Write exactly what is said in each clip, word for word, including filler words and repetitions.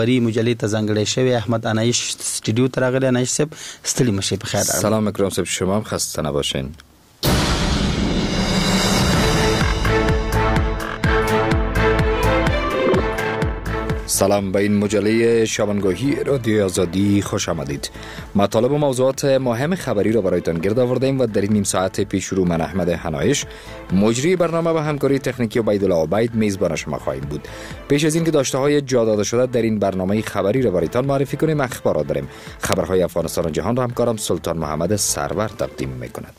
بری مجلې ته ځانګړی شوی احمد انایش استودیو ته راغلی. انایش صاحب ستړي مشي په خیر. سلام اکرام صاحب، شما هم خسته نباشین. سلام، به این مجله شبانگاهی رادیو آزادی خوش آمدید. مطالب و موضوعات مهم خبری را برایتان گرد آوردیم و در این نیم ساعت پیش رو من احمد حنایش مجری برنامه و همکاری تکنیکی و عبیدالله عبید میزبان شما خواهیم بود. پیش از این که داشته های جا داده شده در این برنامه خبری را برایتان معرفی کنیم، اخبارات داریم. خبرهای افغانستان و جهان را همکارم سلطان محمد سرور تقدیم میکند.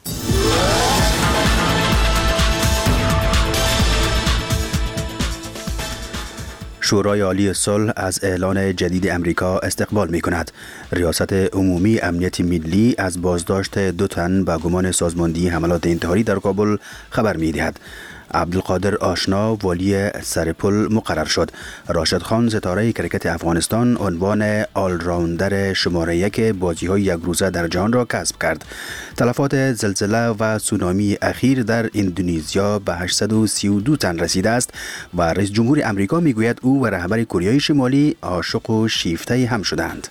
شورای عالی صلح از اعلان جدید امریکا استقبال می کند. ریاست عمومی امنیت ملی از بازداشت دو تن به گمان سازماندهی حملات انتحاری در کابل خبر می دهد. عبدالقادر آشنا والی سرپل مقرر شد. راشد خان ستاره کرکت افغانستان عنوان آل راوندر شماره یک بازی‌های یک روزه در جهان را کسب کرد. تلفات زلزله و سونامی اخیر در اندونزیا به هشتصد و سی و دو تن رسیده است و رئیس جمهور امریکا میگوید او و رهبر کره شمالی عاشق و شیفته هم شدند.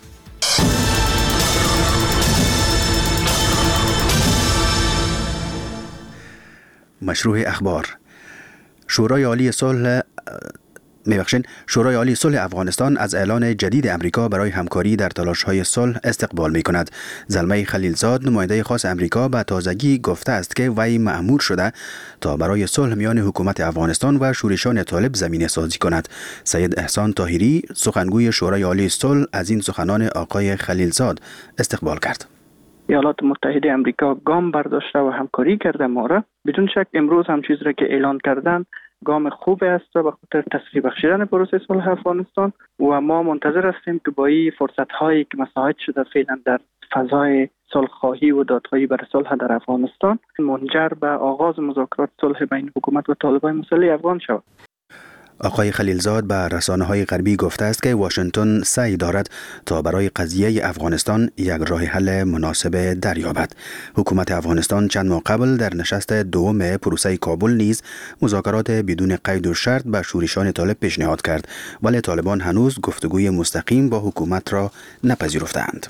مشروع اخبار. شورای عالی صلح میبخشین شورای عالی صلح افغانستان از اعلان جدید امریکا برای همکاری در تلاش‌های صلح استقبال می‌کند. زلمه خلیلزاد نماینده خاص امریکا به تازگی گفته است که وی مأمور شده تا برای صلح میان حکومت افغانستان و شورشان طالب زمینه سازی کند. سید احسان طاهری سخنگوی شورای عالی صلح از این سخنان آقای خلیلزاد استقبال کرد. ایالات متحده امریکا گام برداشته و همکاری کرده ما را. بدون شک امروز هم چیز را که اعلان کردن گام خوب است و به خاطر تسریع بخشیدن پروسه صلح افغانستان و ما منتظر هستیم که با این فرصت هایی که مساعد شده فعلا در فضای صلح خواهی و دادخواهی برای صلح در افغانستان منجر به آغاز مذاکرات صلح بین حکومت و طالبان مسلح افغان شود. آقای خلیلزاد به رسانه‌های غربی گفته است که واشنگتن سعی دارد تا برای قضیه افغانستان یک راه حل مناسب دریابد. حکومت افغانستان چند ماه قبل در نشست دوم پروسه کابل نیز مذاکرات بدون قید و شرط به شورشان طالب پیشنهاد کرد، ولی طالبان هنوز گفتگوی مستقیم با حکومت را نپذیرفتند.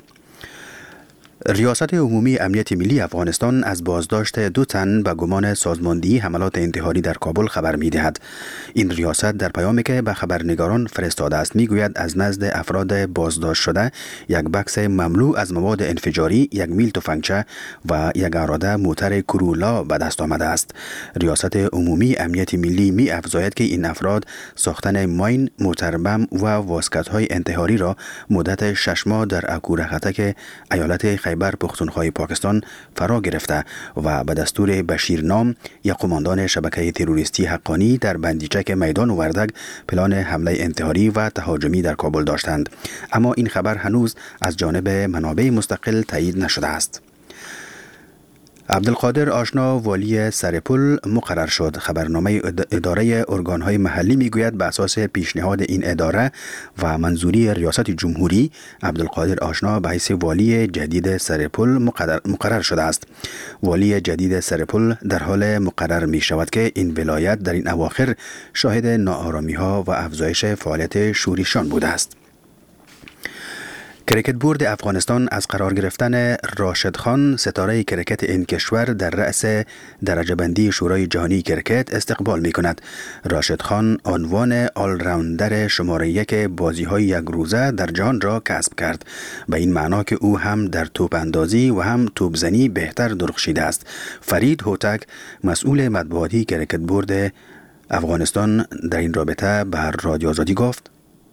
ریاست عمومی امنیت ملی افغانستان از بازداشت دو تن به گمان سازماندهی حملات انتحاری در کابل خبر می‌دهد. این ریاست در پیامی که به خبرنگاران فرستاده است میگوید از نزد افراد بازداشت شده یک بکس مملو از مواد انفجاری، یک میل تفنگچه و یک اراده موتر کرولا به دست آمده است. ریاست عمومی امنیت ملی می افزاید که این افراد ساختن ماین، موتربم و واسکت‌های انتحاری را مدت شش ماه در اکور خطک ایالت خیبر پختونخوای پاکستان فرا گرفته و به دستور بشیر نام یک قماندان شبکه تروریستی حقانی در بندیچک میدان وردگ پلان حمله انتحاری و تهاجمی در کابل داشتند، اما این خبر هنوز از جانب منابع مستقل تایید نشده است. عبدالقادر آشنا والی سرپل مقرر شد. خبرنامه اداره ارگانهای محلی میگوید به اساس پیشنهاد این اداره و منظوری ریاست جمهوری، عبدالقادر آشنا به حیث والی جدید سرپل مقرر, مقرر شده است. والی جدید سرپل در حال مقرر می شود که این ولایت در این اواخر شاهد ناآرامی ها و افزایش فعالیت شورشان بوده است. کرکت بورد افغانستان از قرار گرفتن راشد خان ستاره کرکت این کشور در رأس درجه بندی شورای جهانی کرکت استقبال می کند. راشد خان عنوان آل راوندر شماره یک بازی های یک روزه در جهان را کسب کرد، به این معنا که او هم در توپ اندازی و هم توپ زنی بهتر درخشیده است. فرید هوتک مسئول مطبوعاتی کرکت بورد افغانستان در این رابطه به رادیو آزادی گفت: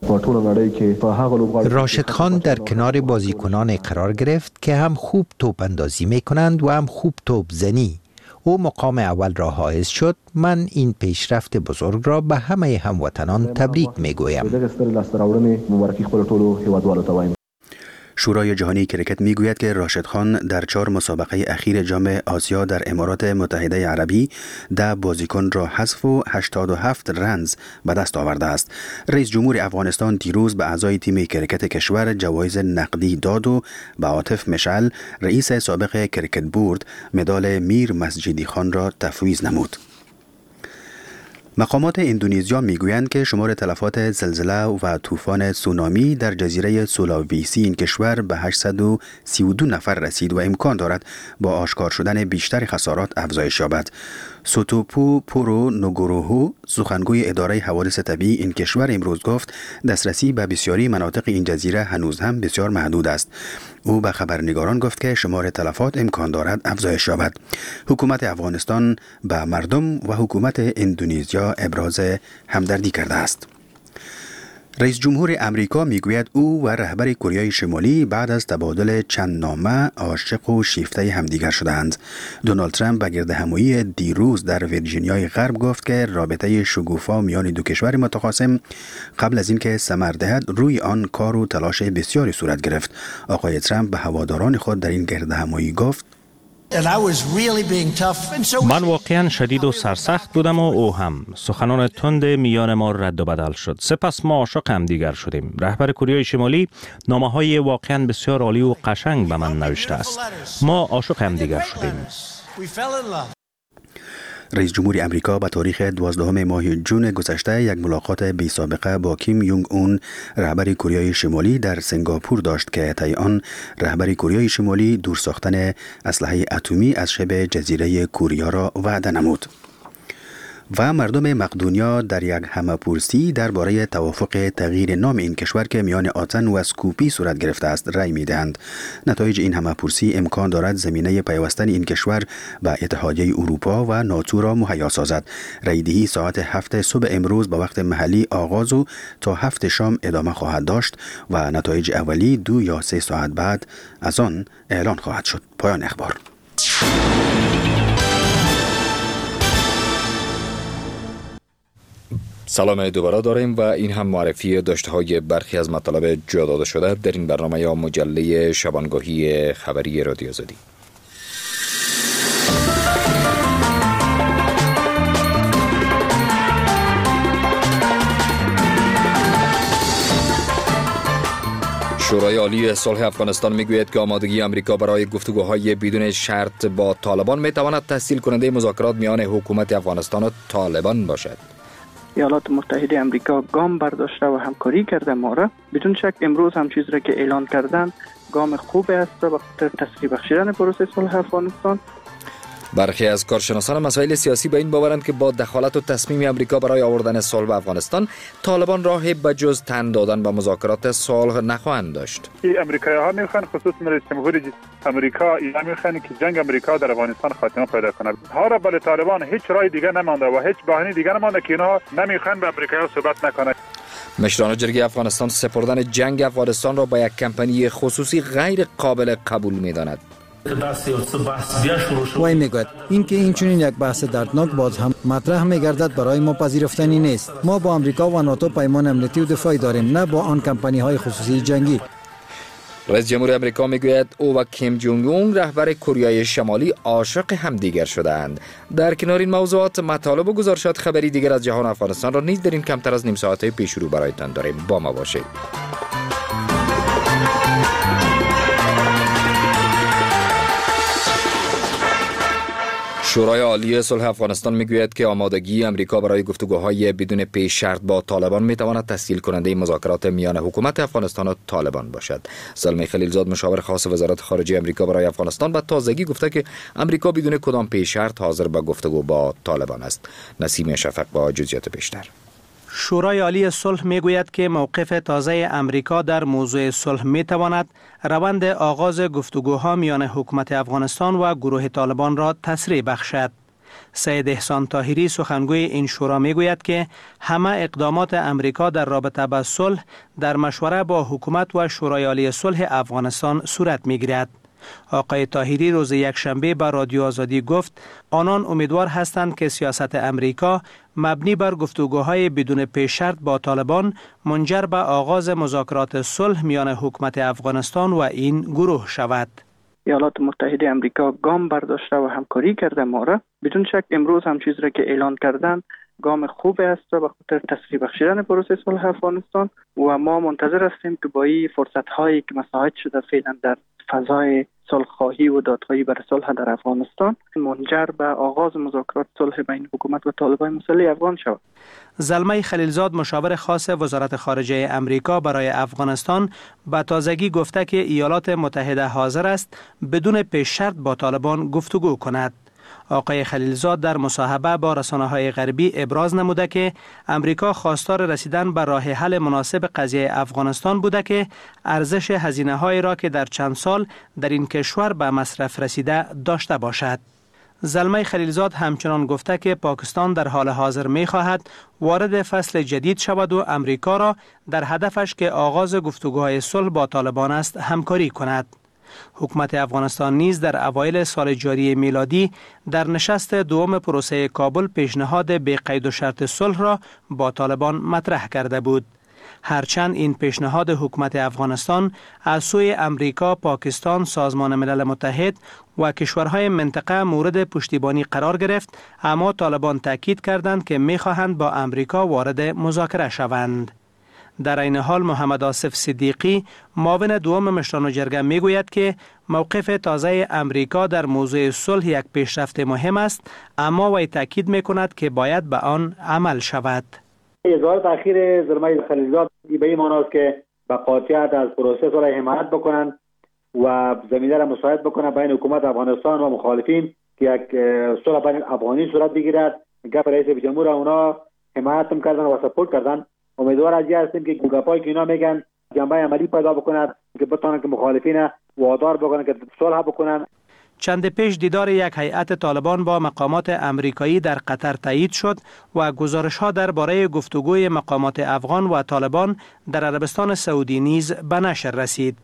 راشد خان در کنار بازیکنان قرار گرفت که هم خوب توپ اندازی می کنند و هم خوب توپ زنی. او مقام اول را حائز شد. من این پیشرفت بزرگ را به همه هموطنان تبریک می گویم. شورای جهانی کرکت میگوید که راشد خان در چهار مسابقه اخیر جام آسیا در امارات متحده عربی ده بازیکن را حذف و هشتاد و هفت رنز به دست آورده است. رئیس جمهور افغانستان دیروز به اعضای تیم کرکت کشور جوایز نقدی داد و به عاطف مشعل رئیس سابق کرکت بورد مدال میر مسجدی خان را تفویض نمود. مقامات اندونزیا میگویند که شمار تلفات زلزله و طوفان سونامی در جزیره سولاویسی این کشور به هشتصد و سی و دو نفر رسید و امکان دارد با آشکار شدن بیشتر خسارات افزایش یابد. سوتوپو پورو نوگوروهو، سخنگوی اداره حوادث طبیعی این کشور، امروز گفت دسترسی به بسیاری مناطق این جزیره هنوز هم بسیار محدود است. او به خبرنگاران گفت که شمار تلفات امکان دارد افزایش یابد. حکومت افغانستان به مردم و حکومت اندونزیا ابراز همدردی کرده است. رئیس جمهور امریکا میگوید او و رهبر کره شمالی بعد از تبادل چند نامه عاشق و شیفته همدیگر شدند. دونالد ترامپ به گردهمایی دیروز در ویرجینیای غرب گفت که رابطه شگوفا میان دو کشور متخاصم قبل از اینکه ثمر دهد روی آن کار و تلاش بسیاری صورت گرفت. آقای ترامپ به هواداران خود در این گردهمایی گفت: من واقعا شدید و سرسخت بودم و او هم. سخنان تند میان ما رد و بدل شد. سپس ما عاشق هم دیگر شدیم. رهبر کره شمالی نامه های واقعا بسیار عالی و قشنگ به من نوشته است. ما عاشق هم دیگر شدیم. رئیس جمهور امریکا به تاریخ دوازدهم ماه جون گذشته یک ملاقات بی سابقه با کیم یونگ اون، رهبر کره شمالی، در سنگاپور داشت که طی آن رهبر کره شمالی دور ساختن اسلحه اتمی از شبه جزیره کوریا را وعده نمود. و مردم مقدونیا در یک همه‌پرسی درباره توافق تغییر نام این کشور که میان آتن و اسکوپی صورت گرفته است رأی می‌دهند. نتایج این همه‌پرسی امکان دارد زمینه پیوستن این کشور به اتحادیه اروپا و ناتو را مهیا سازد. رأی‌دهی ساعت هفت صبح امروز به وقت محلی آغاز و تا هفت شام ادامه خواهد داشت و نتایج اولی دو یا سه ساعت بعد از آن اعلان خواهد شد. پایان اخبار. سلام دوباره داریم و این هم معرفی داشته های برخی از مطالب جا داده شده در این برنامه یا مجله شبانگاهی خبری رادیو آزادی. شورای عالی صلح افغانستان میگوید که آمادگی امریکا برای گفتگوهای بدون شرط با طالبان میتواند تسهیل کننده مذاکرات میان حکومت افغانستان و طالبان باشد. ایالات متحده امریکا گام برداشته و همکاری کرده ما را. بدون شک امروز هم چیز را که اعلان کردن گام خوب است و خاطر تسریع بخشیدن پروسه صلح افغانستان. برخی از کارشناسان مسائل سیاسی به این باورند که با دخالت و تصمیم امریکا برای آوردن صلح به افغانستان، طالبان راه بجز تن دادن به مذاکرات صلح نخواهند داشت. امریکایی‌ها میخوان، خصوص رئیس جمهور امریکا اینا میخوان که جنگ امریکا در افغانستان خاتمه پیدا کنه. ها را برای طالبان هیچ راه دیگه نمانده و هیچ بهانه دیگه نمانده که اینا نمیخوان با امریکایی‌ها صحبت نکنه. مشران جرگه افغانستان سپردن جنگ افغانستان را به یک کمپانی خصوصی غیر قابل قبول می‌داند. وای میگوید اینکه این چنین یک بحث دردناک باز هم مطرح میگردد برای ما پذیرفتنی نیست. ما با امریکا و ناتو پیمان امنیتی و دفاعی داریم، نه با آن کمپانی های خصوصی جنگی. رئیس جمهور امریکا میگوید او و کیم جونگ اون، رهبر کره شمالی، عاشق همدیگر شدند. در کنار این موضوعات، مطالب و گزارشات خبری دیگر از جهان افغانستان را نیز در این کمتر از نیم ساعته پیش رو برایتان داریم. با ما باشید. شورای عالی صلح افغانستان میگوید که آمادگی امریکا برای گفتگوهای بدون پیش شرط با طالبان میتواند تسهیل کننده مذاکرات میان حکومت افغانستان و طالبان باشد. زلمه خلیلزاد، مشاور خاص وزارت خارجه امریکا برای افغانستان، به تازگی گفته که امریکا بدون کدام پیش شرط حاضر به گفتگو با طالبان است. نسیم شفق با جزئیات بیشتر. شورای عالی صلح میگوید که موقف تازه امریکا در موضوع صلح میتواند روند آغاز گفتگوها میان حکومت افغانستان و گروه طالبان را تسریع بخشد. سید احسان طاهری، سخنگوی این شورا، میگوید که همه اقدامات امریکا در رابطه با صلح در مشوره با حکومت و شورای عالی صلح افغانستان صورت میگیرد. آقای طاهری روز یکشنبه به رادیو آزادی گفت آنان امیدوار هستند که سیاست امریکا مبنی بر گفتگوهای بدون پیش شرط با طالبان منجر به آغاز مذاکرات صلح میان حکومت افغانستان و این گروه شود. ایالات متحده امریکا گام برداشته و همکاری کرده ما را. بدون شک امروز هم چیز را که اعلان کردن گام خوب است به خاطر تسریع بخشیدن پروسه صلح افغانستان و ما منتظر هستیم که با این فرصت هایی که مساعد شده فعلا در فضای صلح خواهی و دادخواهی برای صلح در افغانستان منجر به آغاز مذاکرات صلح بین حکومت و طالبان مسلح افغان شود. زلمه خلیلزاد مشاور خاص وزارت خارجه امریکا برای افغانستان به تازگی گفته که ایالات متحده حاضر است بدون پیش شرط با طالبان گفتگو کند. آقای خلیلزاد در مصاحبه با رسانه‌های غربی ابراز نموده که امریکا خواستار رسیدن به راه حل مناسب قضیه افغانستان بوده که ارزش هزینه‌های را که در چند سال در این کشور به مصرف رسیده داشته باشد. زلمه خلیلزاد همچنان گفته که پاکستان در حال حاضر می خواهد وارد فصل جدید شود و امریکا را در هدفش که آغاز گفتگوهای صلح با طالبان است همکاری کند. حکومت افغانستان نیز در اوایل سال جاری میلادی در نشست دوم پروسه کابل پیشنهاد بی قید و شرط صلح را با طالبان مطرح کرده بود. هرچند این پیشنهاد حکومت افغانستان از سوی امریکا، پاکستان، سازمان ملل متحد و کشورهای منطقه مورد پشتیبانی قرار گرفت، اما طالبان تاکید کردند که می‌خواهند با امریکا وارد مذاکره شوند. در این حال محمد آصف صدیقی معاون دوم مشران جرگه میگوید که موقف تازه امریکا در موضوع صلح یک پیشرفت مهم است، اما وی تاکید میکند که باید به آن عمل شود. اظهار تأخیر زلمه خلیلزاد به این معنی است که به قاطعیت از پروسه صلح حمایت بکنند و زمینه را مساعد بکنند بین حکومت افغانستان و مخالفین که یک صلح بین افغانی صورت بگیرد. گپ رئیس جمهور اونا حمایت هم کردن و سپورت کردن. امیدوار از هستیم که گپایی که اینا میگن جنبه عملی پیدا بکنند که بتونن که مخالفین وادار بکنن که صلح بکنن. چند پیش دیدار یک هیئت طالبان با مقامات امریکایی در قطر تایید شد و گزارش‌ها درباره گفتگوی مقامات افغان و طالبان در عربستان سعودی نیز به نشر رسید.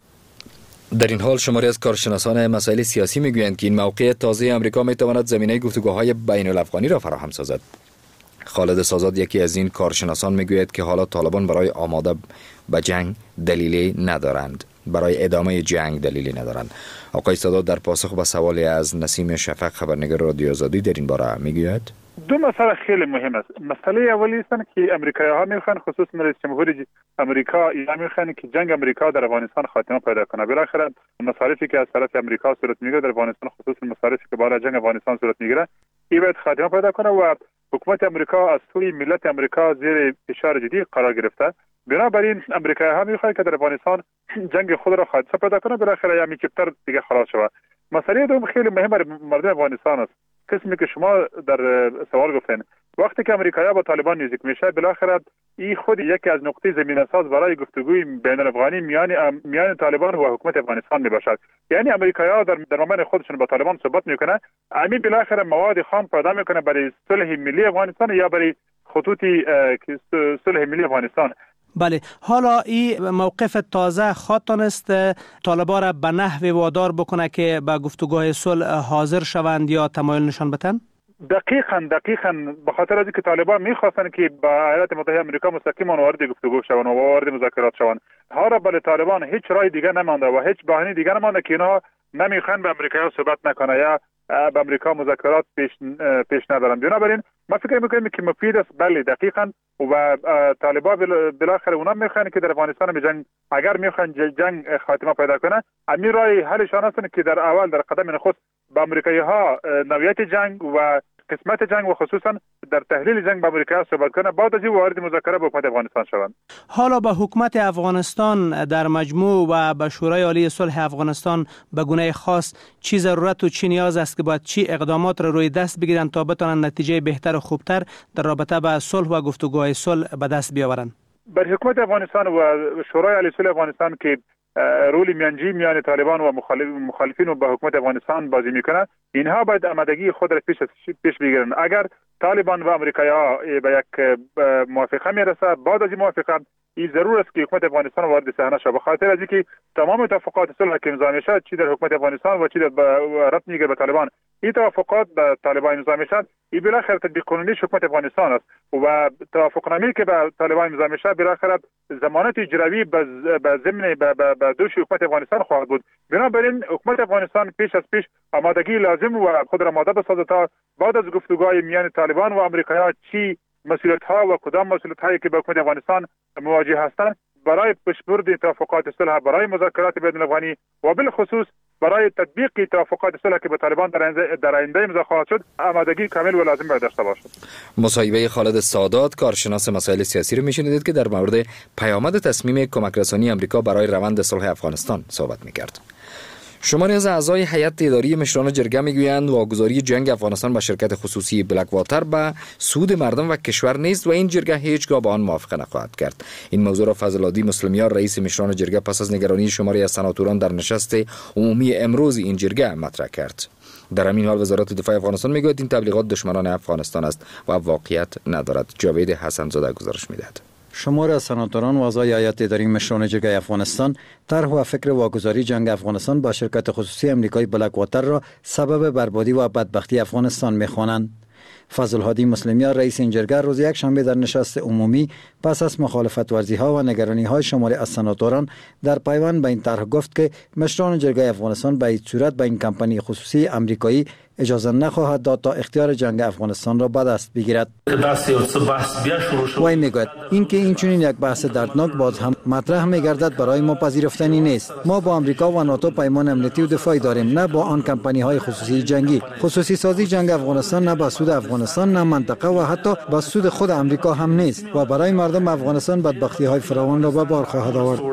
در این حال شماری از کارشناسان مسائل سیاسی میگویند که این موقع تازه امریکا میتواند زمینه گفتگوهای بین الافغانی را فراهم سازد. خالد سازاد یکی از این کارشناسان میگوید که حالا طالبان برای آماده به جنگ دلیلی ندارند، برای ادامه جنگ دلیلی ندارند. آقای سادات در پاسخ به سوالی از نسیم شفق خبرنگار رادیو آزادی در این باره میگوید دو مسئله خیلی مهم است. مسئله اولی است که امریکایی ها میخوان، خصوصا رئیس جمهور امریکا اینا میخوان که جنگ امریکا در افغانستان خاتمه پیدا کنه. بالاخره مصارفی که از طرف امریکا صورت میگیره در افغانستان، خصوصا مصارفی که برای جنگ افغانستان صورت میگیره، این باید خاتمه پیدا کنه و حکومت امریکا از سوی ملت امریکا زیر فشار جدی قرار گرفته. بنابراین امریکایی ها میخواد که در افغانستان جنگ خود را خاتمه پیدا کنه، بالاخره یا میکپتر دیگه خلاص شود. مسئله دوم خیلی مهم برای مردم افغانستان است. قسمی که شما در سوال گفتین، وقتی که امریکایی با طالبان نزدیک میشه، بالاخره این خود یکی از نقطه زمینه‌ساز برای گفتگوی بین الافغانی میان میان طالبان و حکومت افغانستان میباشد. یعنی امریکایی در در مابین خودشون با طالبان صحبت میکنه، همین بالاخره مواد خام پیدا میکنه برای صلح ملی افغانستان یا برای خطوط صلح ملی افغانستان. بله، حالا این موقف تازه خواهد است طالبان را به نحو وادار بکنه که به گفتگوهای صلح حاضر شوند یا تمایل نشان بدن؟ دقیقاً دقیقاً به خاطر از اینکه طالبان میخواستن که با ایالات متحده آمریکا مستقیما وارد گفتگو شوند و وارد مذاکرات شوند. حالا برای طالبان هیچ راه دیگه نمانده و هیچ بهانه دیگه نمانده که اینها نمیخوان با امریکا صحبت نکنه یا با امریکا مذاکرات پیش پیش ندارن. بنابراین ما فکر میکنیم که مفید است. بله دقیقاً و طالبان بالاخره اونا میخوان که در افغانستان به جنگ اگر میخوان جنگ خاتمه پیدا کنه، امیر راه حلشان است که در اول در قدم نخست با امریکایی ها نوعیت جنگ و قسمت جنگ و خصوصا در تحلیل جنگ با امریکا صحبت کنه، بعد از این وارد مذاکره با حکومت افغانستان شوند. حالا با حکومت افغانستان در مجموع و به شورای عالی صلح افغانستان به گونه خاص چی ضرورت و چی نیاز است که باید چی اقدامات را روی دست بگیرن تا بتونن نتیجه بهتر و خوبتر در رابطه با صلح و گفتگوهای صلح به دست بیاورن؟ بر حکومت افغانستان و شورای عالی صلح افغانستان که رول میانجی میان طالبان و مخالف مخالفین و با حکومت افغانستان بازی میکنه، اینها باید آمادگی خود را پیش پیش بگیرن. اگر طالبان و امریکایی‌ها به یک موافقه میرسه، بعد از این موافقه این ضرور است که حکومت افغانستان وارد صحنه شود، به خاطر از اینکه تمام توافقات صلح که امضا میشه چی در حکومت افغانستان و چی در ربط میگیره به طالبان این توافقات به طالبان امضا میشد این بالاخره تطبیق قانونی حکومت افغانستان است و توافقنامه‌ای که به طالبان امضا میشه بالاخره ضمانت اجرایی به ضمن به دوش حکومت افغانستان خواهد بود. بنابراین حکومت افغانستان پیش از پیش آمادگی لازم و خود را آماده بسازد تا بعد از گفتگوهای میان طالبان و آمریکایی‌ها چی مسئولیت‌ها و کدام مسئولیت‌هایی که به حکومت افغانستان مواجه هستند برای پیشبرد توافقات صلح، برای مذاکرات بین الافغانی و بالخصوص برای تطبیق توافقات صلح که به طالبان در آینده امضا خواهد شد آمادگی کامل و لازم باید داشته باشد. مصاحبه خالد سادات کارشناس مسائل سیاسی رو میشنیدید که در مورد پیامد تصمیم کمک رسانی آمریکا برای روند صلح افغانستان صحبت می‌کرد. شماری از اعضای هیئت اداری مشران جرگه میگویند واگذاری جنگ افغانستان به شرکت خصوصی بلک واتر به سود مردم و کشور نیست و این جرگه هیچگاه با آن موافقه نخواهد کرد. این موضوع را فضل‌الدین مسلمیار رئیس مشران جرگه پس از نگرانی شماری از سناتوران در نشست عمومی امروز این جرگه مطرح کرد. در همین حال وزارت دفاع افغانستان میگوید این تبلیغات دشمنان افغانستان است و واقعیت ندارد. جاوید حسن زاده گزارش میدهد. شمار از سناتوران و اعضای هیئت اداری مشران جرگه افغانستان طرح و فکر واگذاری جنگ افغانستان با شرکت خصوصی امریکایی بلک واتر را سبب بربادی و بدبختی افغانستان می‌خوانند. فضل‌الدین مسلمیار رئیس این جرگه روز یک شنبه در نشست عمومی پس از مخالفت ورزی ها و نگرانی های شماری از سناتوران در پیوند به این طرح گفت که مشران جرگه افغانستان به هیچ صورت به این کمپانی خصوصی امریکایی اجازه نخواهد داد تا اختیار جنگ افغانستان را به دست بگیرد. وی میگوید اینکه این چنین یک بحث دردناک باز هم مطرح میگردد برای ما پذیرفتنی نیست. ما با آمریکا و ناتو پیمان امنیتی و دفاعی داریم، نه با آن کمپانی های خصوصی جنگی. خصوصی سازی جنگ افغانستان نه به سود افغانستان نه منطقه و حتی به سود خود آمریکا هم نیست و برای مردم افغانستان بدبختی های فراوان را به بار خواهد آورد.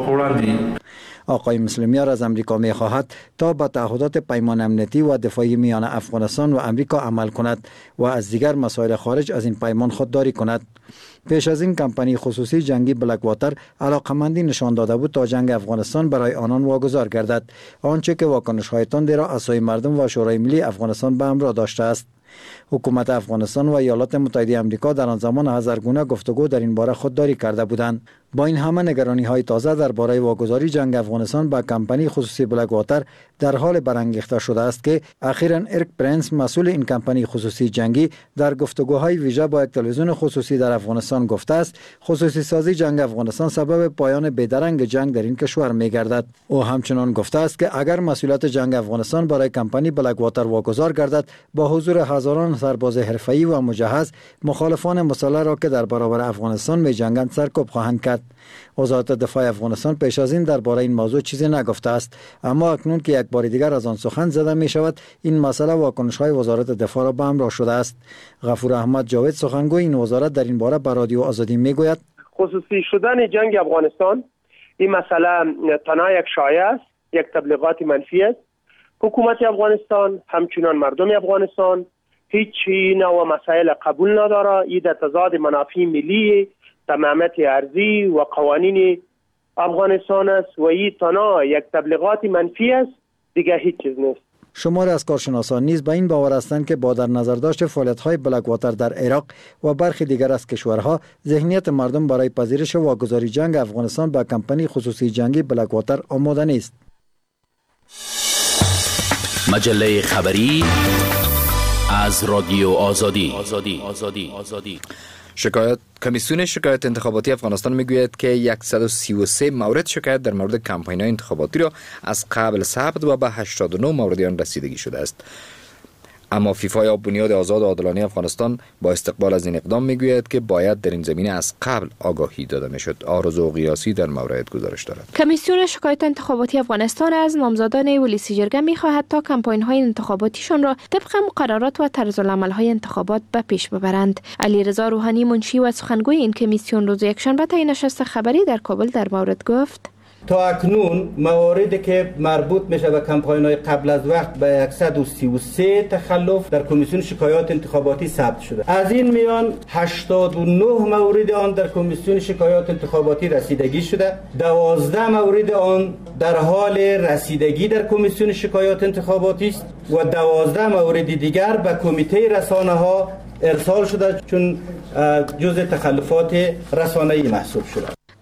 آقای مسلمیار از امریکا می خواهد تا به تعهدات پیمان امنیتی و دفاعی میان افغانستان و امریکا عمل کند و از دیگر مسائل خارج از این پیمان خودداری کند. پیش از این کمپانی خصوصی جنگی بلک واتر علاقمندی نشان داده بود تا جنگ افغانستان برای آنان واگذار گردد، آنچه که واکنش های تندی را از سوی مردم و شورای ملی افغانستان به همراه داشته است. حکومت افغانستان و ایالات متحده آمریکا در آن زمان هزارگونه گفتگو در این باره خودداری کرده بودند. با این همه نگرانی های تازه درباره واگذاری جنگ افغانستان به کمپانی خصوصی بلک واتر در حال برانگیخته شده است که اخیراً ارک پرنس مسئول این کمپانی خصوصی جنگی در گفتگوهای ویژه با یک تلویزیون خصوصی در افغانستان گفته است خصوصی سازی جنگ افغانستان سبب پایان بیدرنگ جنگ در این کشور می‌گردد. او همچنان گفته است که اگر مسئولیت جنگ افغانستان برای کمپانی بلک واتر واگذار گردد با حضور هزاران سرباز حرفه‌ای و مجهز مخالفان مسلح را که در برابر افغانستان می‌جنگند سرکوب خواهند کرد. وزارت دفاع افغانستان پیش از این درباره این موضوع چیزی نگفته است، اما اکنون که یک بار دیگر از آن سخن زده می شود این مسئله واکنش‌های وزارت دفاع را به همراه شده است. غفور احمد جاوید سخنگوی این وزارت در این باره به رادیو آزادی میگوید خصوصی شدن جنگ افغانستان این مسئله تنها یک شایعه است، یک تبلیغات منفی است. حکومت افغانستان همچنان مردم افغانستان هیچ نوع مسائل قبول نداره. این در تضاد منافع ملی، تمامیت ارضی و قوانین افغانستان است و این تنها یک تبلیغات منفی است، دیگه هیچ چیز نیست. شمار از کارشناسان نیز به این باور هستند که با در نظر داشت فعالیت‌های بلک واتر در عراق و برخی دیگر از کشورها ذهنیت مردم برای پذیرش واگذاری جنگ افغانستان به کمپانی خصوصی جنگی بلک واتر آماده نیست. مجله خبری از رادیو آزادی. آزادی. آزادی. آزادی. شکایت کمیسیون شکایت انتخاباتی افغانستان میگوید که صد و سی و سه مورد شکایت در مورد کمپاین‌های انتخاباتی را از قبل ثبت و به هشتاد و نه مورد آن رسیدگی شده است. اما فیفا یا بنیاد آزاد و عادلانه افغانستان با استقبال از این اقدام میگوید که باید در این زمینه از قبل آگاهی داده میشد. آرزو قیاسی در مورد گزارش دارد. کمیسیون شکایت انتخاباتی افغانستان از نامزدان ولسی جرگه میخواهد تا کمپاین‌های انتخاباتیشان را طبق مقررات و طرزالعمل‌های انتخابات به پیش ببرند. علیرضا روحانی منشی و سخنگوی این کمیسیون روز یکشنبه طی نشست خبری در کابل در مورد گفت: تا اکنون مواردی که مربوط میشه به کمپاین‌های قبل از وقت به صد و سی و سه تخلف در کمیسیون شکایات انتخاباتی ثبت شده. از این میان هشتاد و نه مورد آن در کمیسیون شکایات انتخاباتی رسیدگی شده. دوازده مورد آن در حال رسیدگی در کمیسیون شکایات انتخاباتی است و دوازده مورد دیگر به کمیته رسانه‌ها ارسال شده چون جزء تخلفات رسانه‌ای محسوب شده.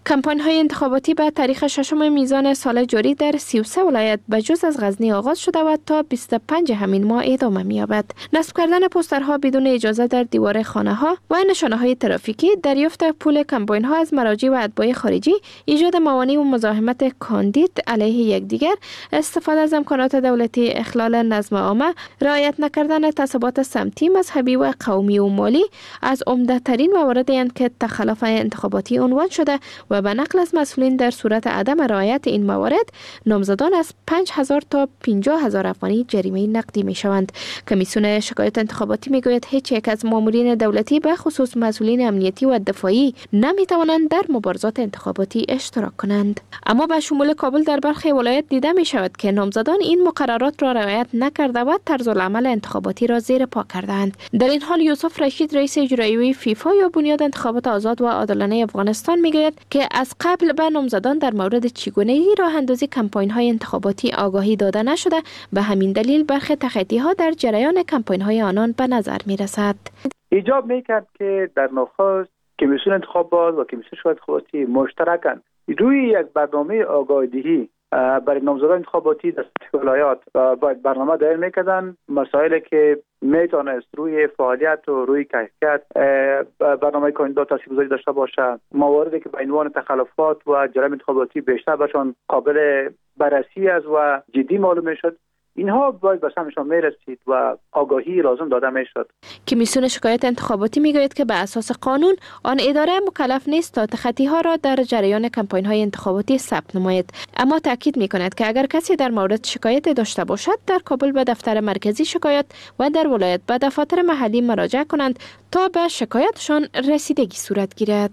کمپاین های انتخاباتی به تاریخ ششم میزان سال جاری در سی و سه ولایت به جز از غزنی آغاز شده و تا بیست و پنج همین ماه ادامه می‌یابد. نصب کردن پوسترها بدون اجازه در دیوار خانه ها و نشانه های ترافیکی، دریافت پول کمپاین ها از مراجع و اتباع خارجی، ایجاد موانع و مزاحمت کاندید علیه یکدیگر، استفاده از امکانات دولتی، اخلال نظم عامه، رعایت نکردن تعصبات سمتی، مذهبی و قومی و مالی از عمده ترین مواردی اند که تخلف انتخاباتی عنوان شده و به نقل از مسئولین در صورت عدم رعایت این موارد نامزدان از پنج هزار تا پنجاه هزار افغانی جریمه نقدی می شوند. کمیسیون شکایت انتخاباتی می گوید هیچ یک از مامورین دولتی به خصوص مسئولین امنیتی و دفاعی نمی توانند در مبارزات انتخاباتی اشتراک کنند. اما به شمول کابل در برخی ولایت دیده می شود که نامزدان این مقررات را رعایت نکرده و طرز العمل انتخاباتی را زیر پا کردند. در این حال یوسف رشید رئیس اجرایی فیفا یا بنیاد انتخابات آزاد و عادلانه افغانستان می گوید که از قبل به نامزدان در مورد چگونگی راه اندازی کمپاین های انتخاباتی آگاهی داده نشده، به همین دلیل برخی تخطی ها در جریان کمپاین های آنان به نظر می رسد. ایجاب می کرد که در نخست کمیسیون انتخابات و کمیسیون شکایت انتخاباتی مشترکاً روی یک برنامه آگاهی‌دهی برای نامزدان انتخاباتی در ولایات باید برنامه دایر میکردن، مسائلی که میتونست روی فعالیت و روی کیفیت برنامه کاندیدات تاثیرگذاری داشته باشه، مواردی که به عنوان تخلفات و جرایم انتخاباتی بیشتر باشن قابل بررسی است و جدی معلوم میشد، اینها باید به سمتشان میرسید و آگاهی لازم داده میشد. کمیسیون شکایت انتخاباتی میگوید که به اساس قانون آن اداره مکلف نیست تا تخطی ها را در جریان کمپاین های انتخاباتی ثبت نماید، اما تاکید میکند که اگر کسی در مورد شکایت داشته باشد در کابل به دفتر مرکزی شکایت و در ولایت به دفاتر محلی مراجعه کنند تا به شکایتشان رسیدگی صورت گیرد.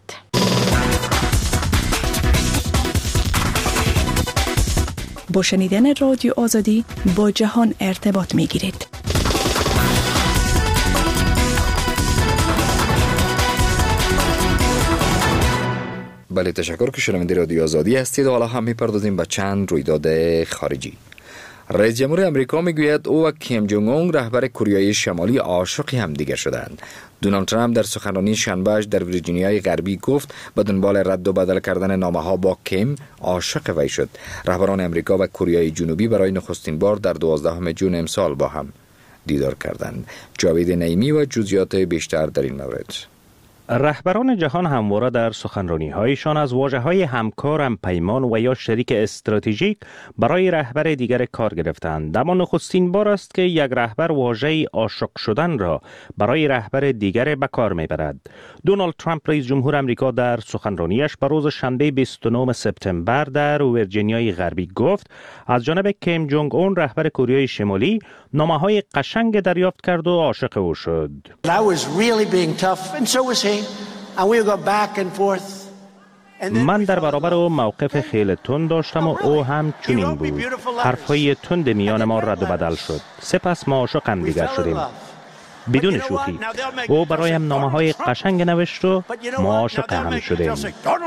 با شنیدن رادیو آزادی با جهان ارتباط می گیرید. بله، تشکر که شنونده رادیو آزادی هستید. حالا هم میپردازیم به چند رویداد خارجی. رئیس جمهور امریکا میگوید او و کیم جونگ اون رهبر کره شمالی عاشق همدیگر شدند. دونالد ترامپ در سخنرانی شنبهش در ویرجینیای غربی گفت به دنبال رد و بدل کردن نامه‌ها با کیم عاشق وی شد. رهبران امریکا و کره جنوبی برای نخستین بار در دوازدهم ژوئن امسال با هم دیدار کردند. جاوید نعیمی و جزئیات بیشتر در این مورد. رهبران جهان همواره در سخنرانی‌هایشان از واژه‌های همکار، همپیمان و یا شریک استراتژیک برای رهبر دیگر کار گرفتند. اما نخستین بار است که یک رهبر واژه عاشق شدن را برای رهبر دیگر به کار می‌برد. دونالد ترامپ رئیس جمهور آمریکا در سخنرانیش به روز شنبه بیست و نهم سپتامبر در ویرجینیای غربی گفت از جانب کیم جونگ اون رهبر کره شمالی نامه‌های قشنگ دریافت کرد و عاشق او شد. من در برابر او موقف خیلی تند داشتم و او هم چنین بود. حرفهای تند میان ما رد و بدل شد. سپس ما عاشق هم دیگر شدیم. بدون شوخی او برایم نامه‌های قشنگ نوشت و ما عاشق هم شدیم.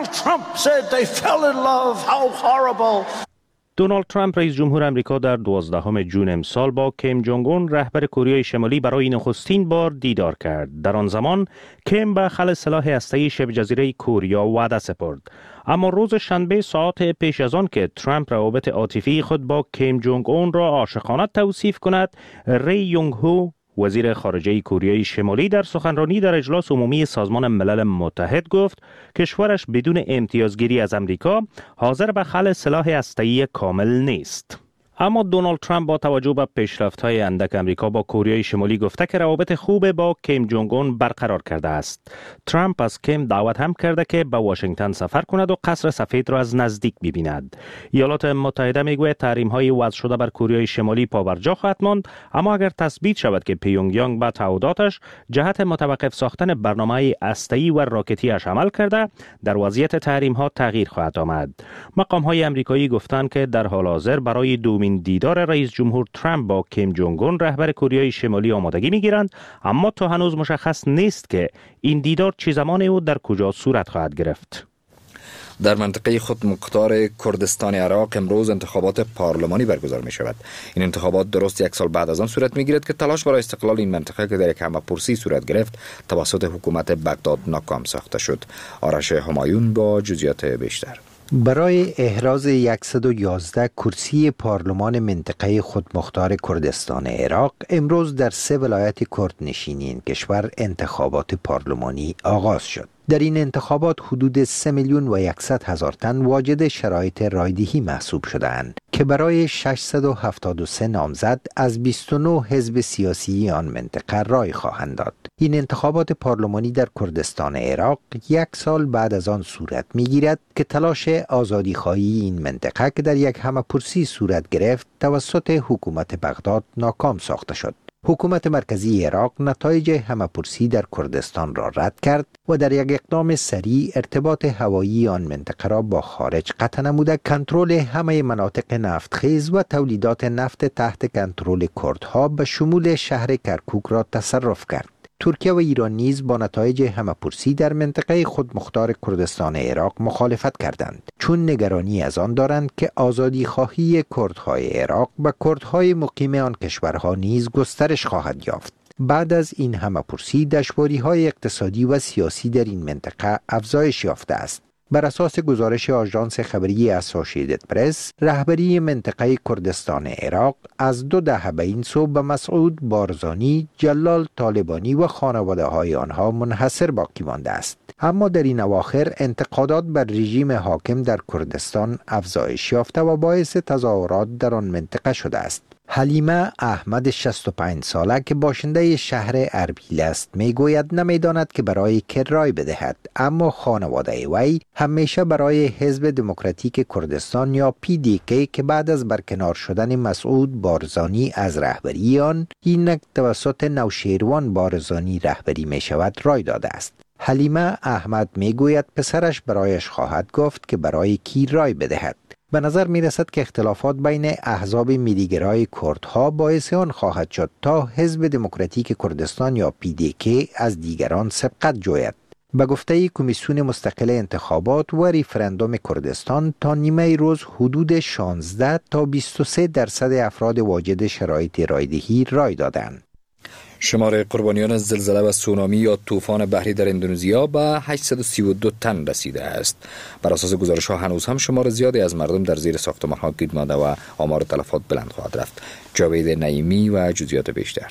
دونالد ترامپ رئیس جمهور آمریکا در دوازدهم ژوئن امسال با کیم جونگ اون رهبر کره شمالی برای نخستین بار دیدار کرد. در آن زمان کیم به خل سلاح هسته‌ای شبه جزیره کوریا وعده سپرد. اما روز شنبه ساعت پیش از آن که ترامپ روابط عاطفی خود با کیم جونگ اون را عاشقانه توصیف کند، ری یونگ هو وزیر خارجه کره شمالی در سخنرانی در اجلاس عمومی سازمان ملل متحد گفت کشورش بدون امتیازگیری از امریکا حاضر به خلع سلاح هسته‌ای کامل نیست. اما دونالد ترامپ با توجه به پیشرفت‌های اندک امریکا با کره شمالی گفته که روابط خوب با کیم جونگ اون برقرار کرده است. ترامپ از کیم دعوت هم کرده که به واشنگتن سفر کند و قصر سفید را از نزدیک ببیند. ایالات متحده میگوید تحریم‌های وضع شده بر کره شمالی پابرجا خواهد ماند، اما اگر تثبیت شود که پیونگ یانگ با تعهداتش جهت متوقف ساختن برنامه هسته‌ای و راکتی‌اش عمل کرده، در وضعیت تحریم‌ها تغییر خواهد آمد. مقام‌های آمریکایی گفتند که در حال حاضر برای دومین دیدار رئیس جمهور ترامپ با کیم جونگ اون رهبر کره شمالی آمادگی میگیرند، اما تا هنوز مشخص نیست که این دیدار چه زمانی و در کجا صورت خواهد گرفت. در منطقه خودمختار کردستان عراق امروز انتخابات پارلمانی برگزار می شود. این انتخابات درست یک سال بعد از آن صورت می گیرد که تلاش برای استقلال این منطقه که در یک همه‌پرسی صورت گرفت توسط حکومت بغداد ناکام ساخته شد. آرش همایون با جزئیات بیشتر. برای احراز صد و یازده کرسی پارلمان منطقه خودمختار کردستان عراق امروز در سه ولایت کردنشینی این کشور انتخابات پارلمانی آغاز شد. در این انتخابات حدود سه میلیون و یکصد هزار تن واجد شرایط رایدهی محسوب شدند که برای ششصد و هفتاد و سه نامزد از بیست و نه حزب سیاسی آن منطقه رای خواهند داد. این انتخابات پارلمانی در کردستان عراق یک سال بعد از آن صورت می‌گیرد که تلاش آزادی‌خواهی این منطقه که در یک همه‌پرسی صورت گرفت توسط حکومت بغداد ناکام ساخته شد. حکومت مرکزی عراق نتایج همه‌پرسی در کردستان را رد کرد و در یک اقدام سریع ارتباط هوایی آن منطقه را با خارج قطع نموده کنترل همه مناطق نفتخیز و تولیدات نفت تحت کنترل کردها به شمول شهر کرکوک را تصرف کرد. ترکیه و ایران نیز با نتایج همه‌پرسی در منطقه خودمختار کردستان عراق مخالفت کردند، چون نگرانی از آن دارند که آزادی خواهی کردهای عراق و کردهای مقیم آن کشورها نیز گسترش خواهد یافت. بعد از این همه‌پرسی دشواری‌های اقتصادی و سیاسی در این منطقه افزایش یافته است. بر اساس گزارش آژانس خبری اسوسییتد پرس، رهبری منطقه کردستان عراق از دو دهه به این سو به مسعود بارزانی، جلال طالبانی و خانواده های آنها منحصر باقی مانده است. اما در این اواخر انتقادات بر رژیم حاکم در کردستان افزایش یافته و باعث تظاهرات در آن منطقه شده است. حلیمه احمد شصت و پنج ساله که باشنده شهر اربیل است میگوید نمیداند که برای که رای بدهد، اما خانواده وی همیشه برای حزب دموکراتیک کردستان یا پی دی کی که بعد از برکنار شدن مسعود بارزانی از رهبری آن اینک توسط نوشیروان بارزانی رهبری می شود رای داده است. حلیمه احمد میگوید پسرش برایش خواهد گفت که برای کی رای بدهد. به نظر می رسد که اختلافات بین احزاب ملیگرای کردها باعث آن خواهد شد تا حزب دموکراتیک کردستان یا پی دی کی از دیگران سبقت جوید. به گفته کمیسیون مستقل انتخابات و ریفرندوم کردستان تا نیمه روز حدود شانزده تا بیست و سه درصد افراد واجد شرایط رایدهی رای دادند. شمار قربانیان از زلزله و سونامی یا طوفان بحری در اندونزیا به هشتصد و سی و دو تن رسیده است. بر اساس گزارش‌ها هنوز هم شمار زیادی از مردم در زیر ساختمان‌ها گیر مانده و آمار تلفات بلند خواهد رفت. جاوید نعیمی و جزئیات بیشتر.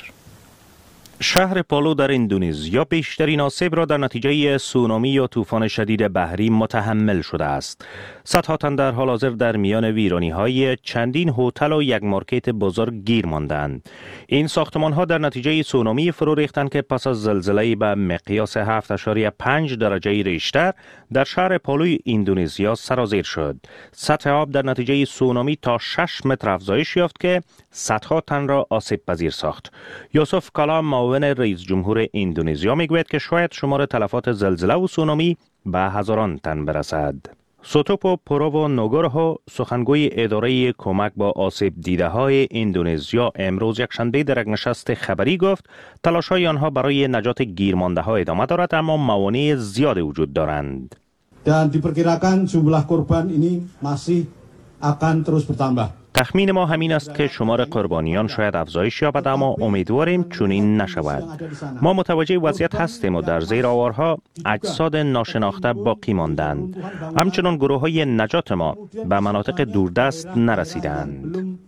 شهر پالو در اندونزیا بیشترین آسیب را در نتیجه سونامی یا طوفان شدید بحری متحمل شده است. صدها تن در حال حاضر در میان ویرانی‌های چندین هتل و یک مارکت بزرگ گیر ماندند. این ساختمان‌ها در نتیجه سونامی فرو ریختند که پس از زلزله‌ای به مقیاس هفت اشاریه پنج درجه ریشتر در شهر پالوی اندونزیا سرازیر شد. سطح آب در نتیجه سونامی تا شش متر افزایش یافت که صدها تن را آسیب پذیر ساخت. یوسف کالا معاون رئیس جمهور اندونزیا میگوید که شاید شمار تلفات زلزله و سونامی به هزاران تن برسد. سوتوپو پروو نوگورهو سخنگوی اداره کمک با آسیب دیده های اندونزیا امروز یکشنبه در یک نشست خبری گفت تلاش‌های آنها برای نجات گیرمانده ها ادامه دارد، اما موانع زیاد وجود دارند. Dan diperkirakan jumlah korban ini masih akan terus bertambah. تخمین ما همین است که شمار قربانیان شاید افزایش یابد، اما امیدواریم چنین نشود. ما متوجه وضعیت هستیم و در زیر آوارها اجساد ناشناخته باقی ماندند. همچنان گروه های نجات ما به مناطق دوردست نرسیدند.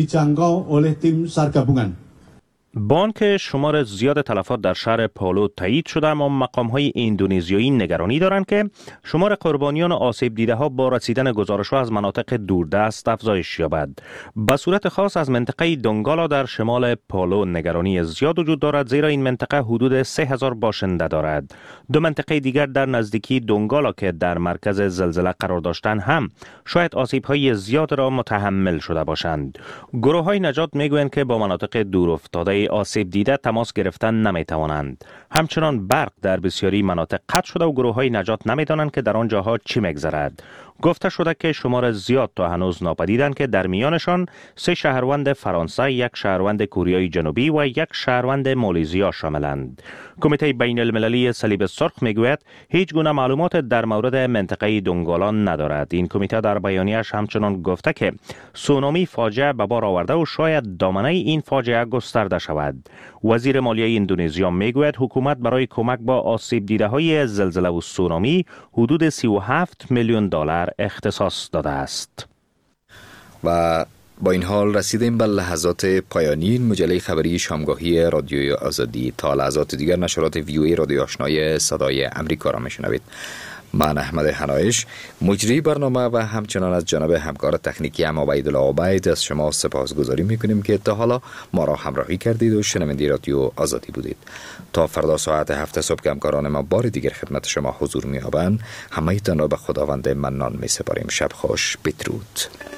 بانک شمار زیاد تلفات در شهر پالو تایید شده، اما مقام‌های اندونزیایی نگرانی دارند که شمار قربانیان و آسیب دیده ها با رسیدن گزارش‌ها از مناطق دوردست افزایش یابد. به صورت خاص از منطقه دونگالا در شمال پالو نگرانی زیاد وجود دارد، زیرا این منطقه حدود سه هزار باشنده دارد. دو منطقه دیگر در نزدیکی دونگالا که در مرکز زلزله قرار داشتند هم شاید آسیب‌های زیاد را متحمل شده باشند. گروه‌های نجات می‌گویند که با مناطق دورافتاده آسیب دیده تماس گرفتن نمی توانند. همچنان برق در بسیاری مناطق قطع شده و گروه های نجات نمی دانند که در آن جاها چی میگذرد. گفته شده که شمار زیاد تا هنوز ناپدیدند که در میانشان سه شهروند فرانسه، یک شهروند کره جنوبی و یک شهروند مالزیا شاملند. کمیته بین المللی صلیب سرخ میگوید هیچ گونه معلومات در مورد منطقه دونگالان ندارد. این کمیته در بیانیه‌اش همچنان گفته که سونامی فاجعه به بار آورده و شاید دامنه این فاجعه گسترده شود. وزیر مالیه اندونزیا میگوید حکومت برای کمک با آسیب دیده های زلزله و سونامی حدود سی و هفت میلیون دلار اختصاص داده است. و با این حال رسیدیم به لحظات پایانی این مجله خبری شامگاهی رادیوی آزادی. تا لحظات دیگر نشرات ویوی رادیو آشنای صدای امریکا را میشنوید. من احمد حنایش مجری برنامه و همچنان از جانب همکار تکنیکی ام عبیدالله عبید از شما سپاسگزاری میکنیم که تا حالا ما را همراهی کردید و شنونده رادیو آزادی بودید. تا فردا ساعت هفت صبح که همکاران ما بار دیگر خدمت شما حضور می‌یابند، همه تان را به خداوند منان می‌سپاریم. شب خوش، بدرود.